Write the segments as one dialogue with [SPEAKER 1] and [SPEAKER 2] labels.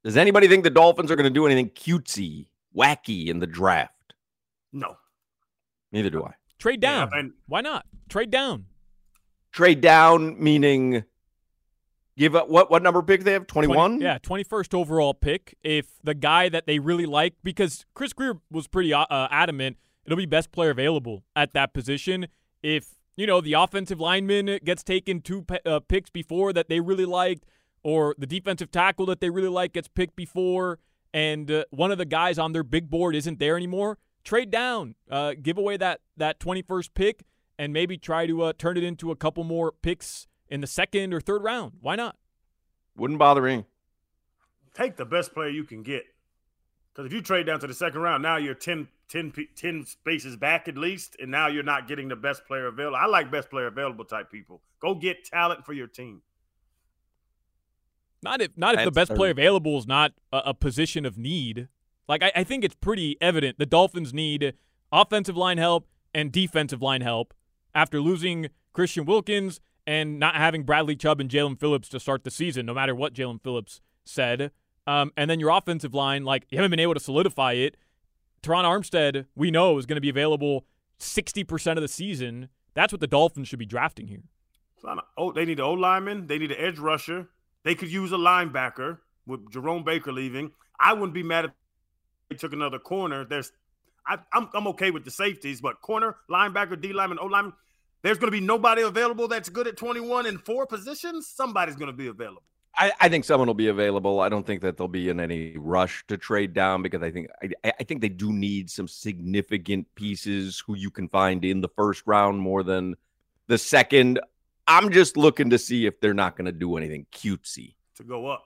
[SPEAKER 1] Does anybody think the Dolphins are going to do anything cutesy, wacky in the draft?
[SPEAKER 2] No.
[SPEAKER 1] Neither do I.
[SPEAKER 3] Trade down. Yeah, why not? Trade down.
[SPEAKER 1] Trade down meaning give up what number pick they have? 21?
[SPEAKER 3] Yeah, 21st overall pick. If the guy that they really like, because Chris Grier was pretty adamant, it'll be best player available at that position. If, the offensive lineman gets taken 2 picks before that they really liked, or the defensive tackle that they really like gets picked before, and one of the guys on their big board isn't there anymore, trade down. Give away that 21st pick and maybe try to turn it into a couple more picks in the second or third round. Why not?
[SPEAKER 1] Wouldn't bother me.
[SPEAKER 2] Take the best player you can get. Because if you trade down to the second round, now you're 10 spaces back at least, and now you're not getting the best player available. I like best player available type people. Go get talent for your team.
[SPEAKER 3] Not if the best player available is not a position of need. Like, I think it's pretty evident the Dolphins need offensive line help and defensive line help after losing Christian Wilkins and not having Bradley Chubb and Jalen Phillips to start the season, no matter what Jalen Phillips said. And then your offensive line, like, you haven't been able to solidify it. Teron Armstead, we know, is going to be available 60% of the season. That's what the Dolphins should be drafting here.
[SPEAKER 2] They need an O-lineman. They need an edge rusher. They could use a linebacker with Jerome Baker leaving. I wouldn't be mad if they took another corner. I'm okay with the safeties, but corner, linebacker, D-lineman, O-lineman, there's going to be nobody available that's good at 21 in 4 positions. Somebody's going to be available.
[SPEAKER 1] I think someone will be available. I don't think that they'll be in any rush to trade down because I think they do need some significant pieces who you can find in the first round more than the second. I'm just looking to see if they're not going to do anything cutesy.
[SPEAKER 2] To go up.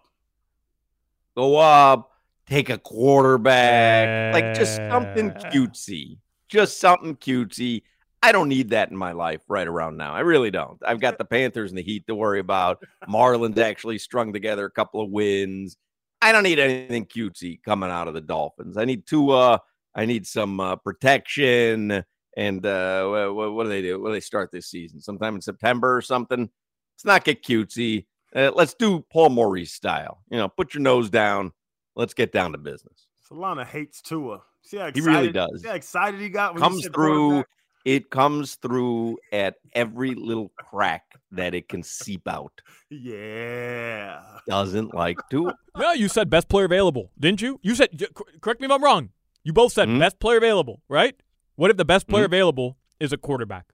[SPEAKER 1] Go up, take a quarterback, like just something cutesy. Just something cutesy. I don't need that in my life right around now. I really don't. I've got the Panthers and the Heat to worry about. Marlins actually strung together a couple of wins. I don't need anything cutesy coming out of the Dolphins. I need Tua. I need some protection. And what do they do? What do they start this season? Sometime in September or something? Let's not get cutesy. Let's do Paul Maurice style. Put your nose down. Let's get down to business.
[SPEAKER 2] Solana hates Tua. See how excited,
[SPEAKER 1] he really does.
[SPEAKER 2] See how excited he got when
[SPEAKER 1] comes through. It comes through at every little crack that it can seep out.
[SPEAKER 2] Yeah.
[SPEAKER 1] Doesn't like to.
[SPEAKER 3] No, you said best player available, didn't you? You said, correct me if I'm wrong. You both said best player available, right? What if the best player available is a quarterback?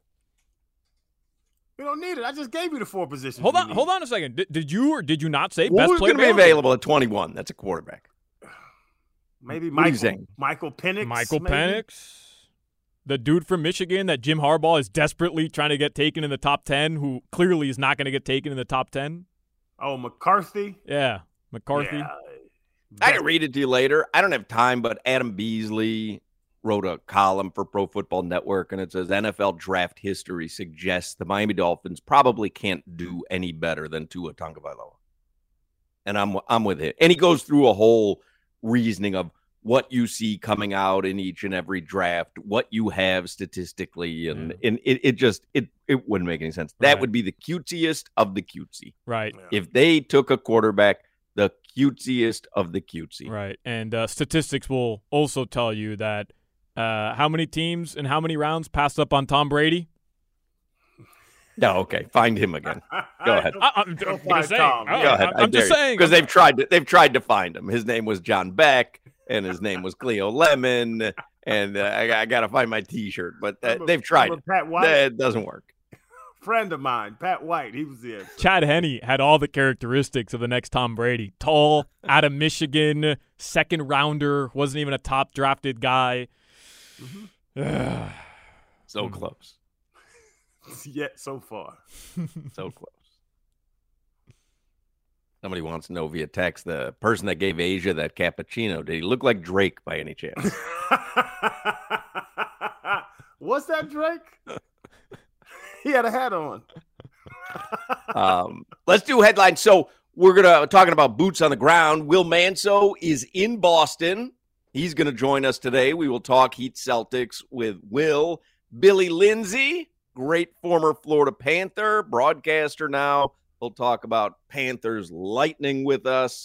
[SPEAKER 2] We don't need it. I just gave you the 4 positions.
[SPEAKER 3] Hold on a second. Did you or did you not say best player
[SPEAKER 1] available? Who's going to be available at 21? That's a quarterback.
[SPEAKER 2] Maybe Michael Penix.
[SPEAKER 3] Michael Penix. The dude from Michigan that Jim Harbaugh is desperately trying to get taken in the top 10, who clearly is not going to get taken in the top 10.
[SPEAKER 2] Oh, McCarthy?
[SPEAKER 3] Yeah, McCarthy. Yeah.
[SPEAKER 1] I can read it to you later. I don't have time, but Adam Beasley wrote a column for Pro Football Network, and it says NFL draft history suggests the Miami Dolphins probably can't do any better than Tua Tagovailoa. And I'm with it. And he goes through a whole reasoning of what you see coming out in each and every draft, what you have statistically, and it wouldn't make any sense. That would be the cutesiest of the cutesy.
[SPEAKER 3] Right.
[SPEAKER 1] If they took a quarterback, the cutesiest of the cutesy.
[SPEAKER 3] Right. And statistics will also tell you that how many teams and how many rounds passed up on Tom Brady?
[SPEAKER 1] No, okay. Find him again. Go ahead.
[SPEAKER 3] I'm just saying.
[SPEAKER 1] Go ahead. I'm just saying. Because they've tried to find him. His name was John Beck. And his name was Cleo Lemon, and I got to find my T-shirt. But they've tried it.
[SPEAKER 2] Pat White?
[SPEAKER 1] It doesn't work.
[SPEAKER 2] Friend of mine, Pat White, he was there.
[SPEAKER 3] Chad Henne had all the characteristics of the next Tom Brady. Tall, out of Michigan, second rounder, wasn't even a top drafted guy.
[SPEAKER 1] Mm-hmm. So close.
[SPEAKER 2] Yet so far.
[SPEAKER 1] So close. Somebody wants to know via text, the person that gave Asia that cappuccino, did he look like Drake by any chance?
[SPEAKER 2] What's that, Drake? He had a hat on.
[SPEAKER 1] Let's do headlines. So we're talking about boots on the ground. Will Manso is in Boston. He's going to join us today. We will talk Heat Celtics with Will. Billy Lindsay, great former Florida Panther, broadcaster now. We'll talk about Panthers Lightning with us.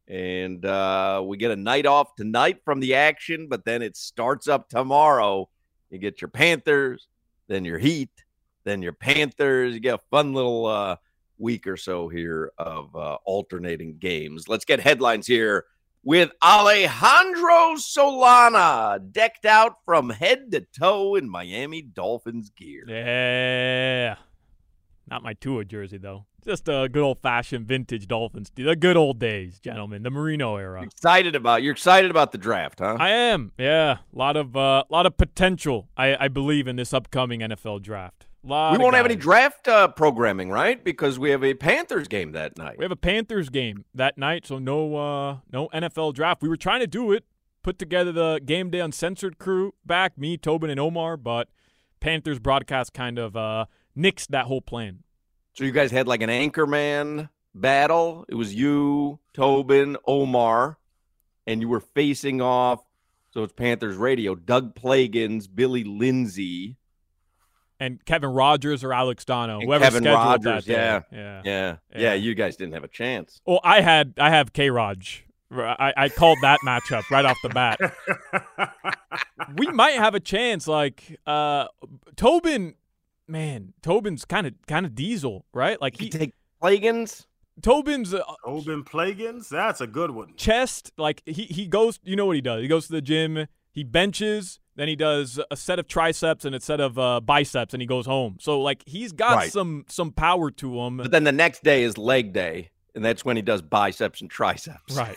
[SPEAKER 1] And we get a night off tonight from the action, but then it starts up tomorrow. You get your Panthers, then your Heat, then your Panthers. You get a fun little week or so here of alternating games. Let's get headlines here with Alejandro Solana, decked out from head to toe in Miami Dolphins gear.
[SPEAKER 3] Yeah. Not my Tua jersey, though. Just a good old-fashioned vintage Dolphins. The good old days, gentlemen. The Marino era.
[SPEAKER 1] You're excited about the draft, huh?
[SPEAKER 3] I am. Yeah. A lot of potential, I believe, in this upcoming NFL draft.
[SPEAKER 1] We won't have any draft programming, right? Because we have a Panthers game that night.
[SPEAKER 3] We have a Panthers game that night, so no NFL draft. We were trying to do it, put together the Game Day Uncensored crew back, me, Tobin, and Omar, but Panthers broadcast kind of nixed that whole plan.
[SPEAKER 1] So you guys had like an anchorman battle. It was you, Tobin, Omar, and you were facing off. So it's Panthers radio. Doug Plagans, Billy Lindsay,
[SPEAKER 3] and Kevin Rogers or Alex Dono.
[SPEAKER 1] And
[SPEAKER 3] whoever
[SPEAKER 1] Kevin
[SPEAKER 3] scheduled
[SPEAKER 1] Rogers.
[SPEAKER 3] that
[SPEAKER 1] Yeah. You guys didn't have a chance.
[SPEAKER 3] Well, I have K-Raj. I called that matchup right off the bat. We might have a chance. Like Tobin's kind of diesel, right? Like
[SPEAKER 1] he take Plagans.
[SPEAKER 3] Tobin
[SPEAKER 2] Plagans. That's a good one.
[SPEAKER 3] Chest, like he goes. You know what he does? He goes to the gym. He benches. Then he does a set of triceps and a set of biceps, and he goes home. So like he's got some power to him.
[SPEAKER 1] But then the next day is leg day, and that's when he does biceps and triceps.
[SPEAKER 3] Right.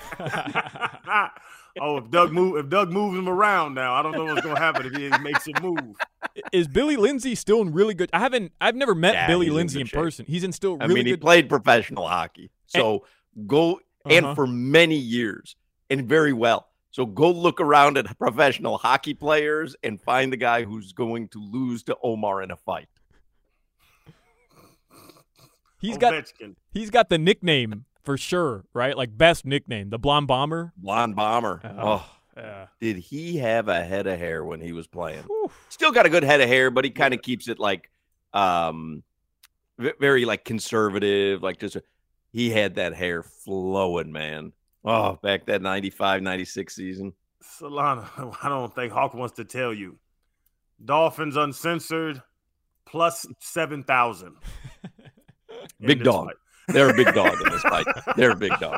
[SPEAKER 2] If Doug moves him around now, I don't know what's going to happen if he makes a move.
[SPEAKER 3] Is Billy Lindsay still in really good? I've never met Billy Lindsay in person. He's in still really good.
[SPEAKER 1] He played professional hockey, so and for many years and very well. So go look around at professional hockey players and find the guy who's going to lose to Omar in a fight.
[SPEAKER 3] He's got the nickname for sure, right? Like best nickname, the Blonde Bomber.
[SPEAKER 1] Blonde Bomber.
[SPEAKER 3] Yeah.
[SPEAKER 1] Did he have a head of hair when he was playing? Whew. Still got a good head of hair, but he kind of keeps it like very like conservative. Like he had that hair flowing, man. Oh, back that 95, 96 season.
[SPEAKER 2] Solana, I don't think Hawk wants to tell you. Dolphins Uncensored plus 7,000.
[SPEAKER 1] Big dog. They're a big dog in this fight. They're a big dog.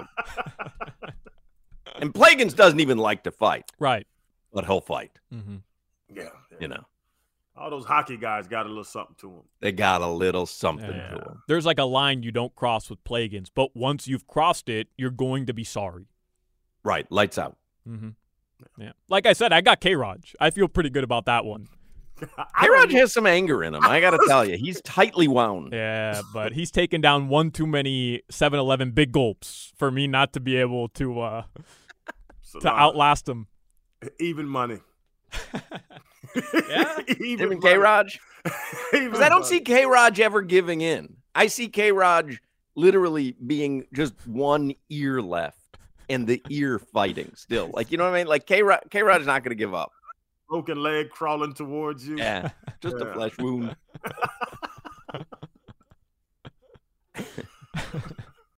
[SPEAKER 1] And Plagans doesn't even like to fight.
[SPEAKER 3] Right.
[SPEAKER 1] But he'll fight.
[SPEAKER 3] Mm-hmm.
[SPEAKER 2] Yeah.
[SPEAKER 1] You know.
[SPEAKER 2] All those hockey guys got a little something to them.
[SPEAKER 1] They got a little something to them.
[SPEAKER 3] There's like a line you don't cross with Plagans, but once you've crossed it, you're going to be sorry.
[SPEAKER 1] Right. Lights out.
[SPEAKER 3] Mm-hmm. Yeah. Like I said, I got K-Raj. I feel pretty good about that one.
[SPEAKER 1] K-Raj has some anger in him. I got to tell you. He's tightly wound.
[SPEAKER 3] Yeah, but he's taken down one too many 7-Eleven big gulps for me not to be able to outlast him.
[SPEAKER 2] Even money.
[SPEAKER 1] Yeah, even K-Raj. Because I don't see K-Raj ever giving in. I see K-Raj literally being just one ear left and the ear fighting still. Like, you know what I mean? Like K-Raj is not going to give up.
[SPEAKER 2] Broken leg crawling towards you.
[SPEAKER 1] Yeah, just a flesh wound.